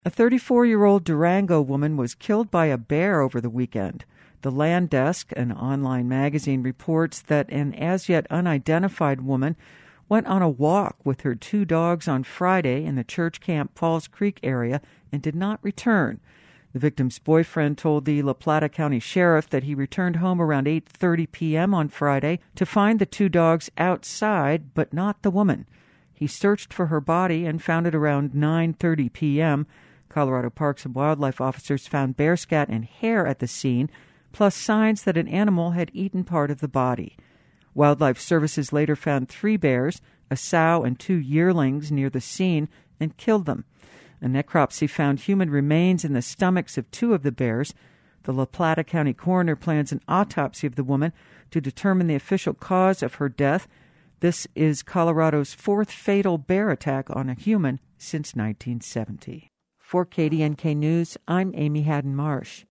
A 34-year-old Durango woman was killed by a bear over the weekend. The Land Desk, an online magazine, reports that an as-yet unidentified woman went on a walk with her two dogs on Friday in the Church Camp Falls Creek area and did not return. The victim's boyfriend told the La Plata County Sheriff that he returned home around 8:30 p.m. on Friday to find the two dogs outside, but not the woman. He searched for her body and found it around 9:30 p.m. Colorado Parks and Wildlife officers found bear scat and hair at the scene, plus signs that an animal had eaten part of the body. Wildlife Services later found 3 bears, a sow and 2 yearlings near the scene, and killed them. A necropsy found human remains in the stomachs of 2 of the bears. The La Plata County coroner plans an autopsy of the woman to determine the official cause of her death. This is Colorado's 4th fatal bear attack on a human since 1970. For KDNK News, I'm Amy Haddon Marsh.